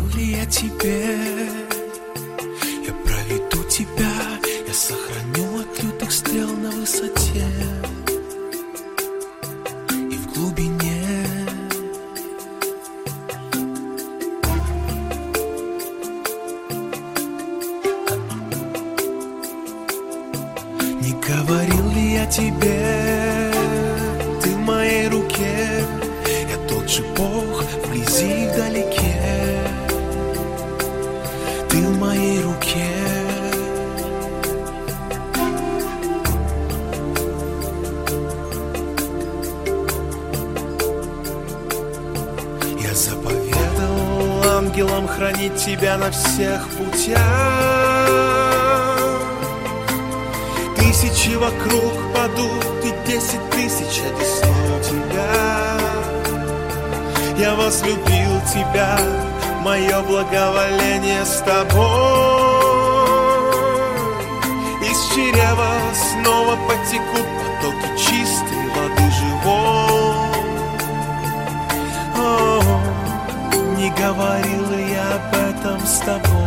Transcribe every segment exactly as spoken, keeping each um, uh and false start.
говорил ли я тебе? Я проведу тебя, я сохраню от лютых стрел на высоте и в глубине. Не говорил ли я тебе? Ты в моей руке, я тот же Бог вблизи и вдалеке. Ты в моей руке. Я заповедал ангелам хранить тебя на всех путях. Тысячи вокруг падут и десять тысяч одесную тебя. Я возлюбил тебя, мое благоволение с тобой. Из чрева снова потекут потоки чистой воды живой. О, не говорил ли я об этом с тобой?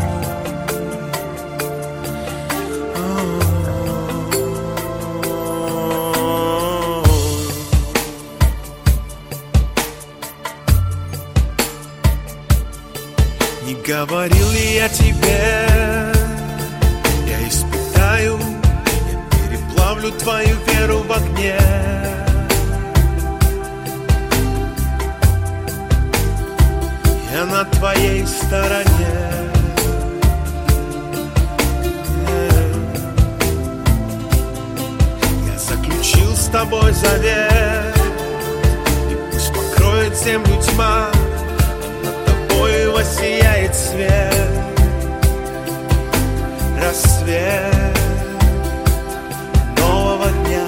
Не говорил ли я тебе? Я испытаю, я переплавлю твою веру в огне. Я на твоей стороне. Я заключил с тобой завет, и пусть покроет землю тьма, воссияет свет, рассвет нового дня.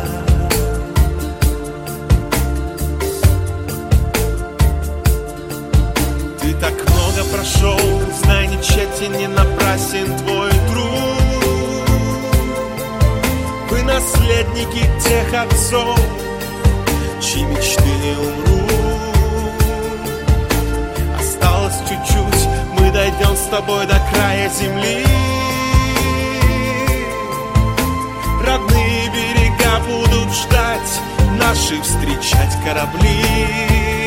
Ты так много прошел, знай, не тщетен, не напрасен твой труд. Вы наследники тех отцов, чьи мечты не умрут. Чуть-чуть, мы дойдем с тобой до края земли. Родные берега будут ждать, наши встречать корабли.